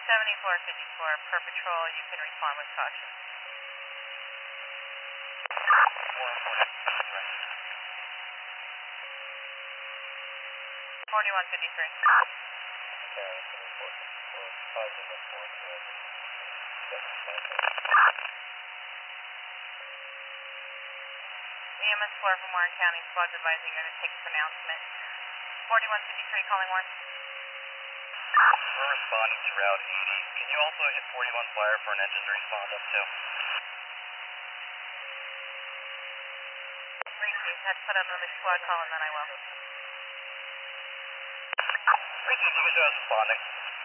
7454 per patrol, you can respond with caution. 4153. EMS 4 from Warren County, squad's advising you're going to take this announcement. 4153 calling Warren. We're responding to Route 80. Can you also hit 41 fire for an engine to respond up to? Repeat, had to put out another squad call and then I will. Repeat, you can show us responding.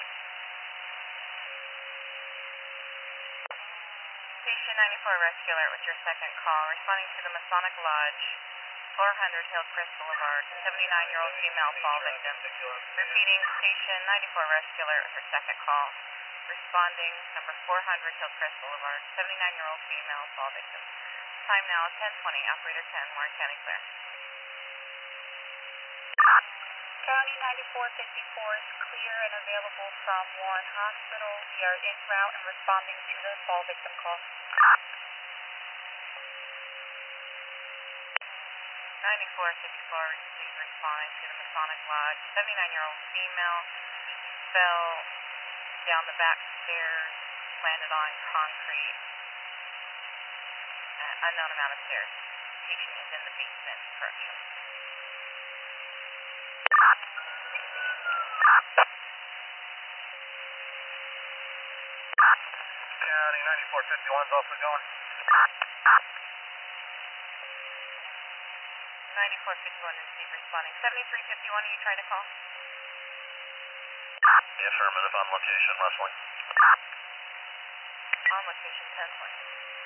Station 94 Rescue Alert with your second call. Responding to the Masonic Lodge, 400 Hillcrest Boulevard. 79-year-old female fall victim. Repeating, Station 94 Rescue Alert with your second call. Responding, number 400 Hillcrest Boulevard. 79-year-old female fall victim. Time now 10:20. Operator 10, Warren County clear. County 9454 is clear and available from Warren Hospital. We are en route and responding to the fall victim call. 9454 received responding to the Masonic Lodge. 79-year-old female fell down the back stairs, landed on concrete. Unknown amount of stairs. Patient is in the basement. Correction. County 9451 is also going. 9451 received responding. 7351, are you trying to call? The affirmative on location, Leslie. On location 1020.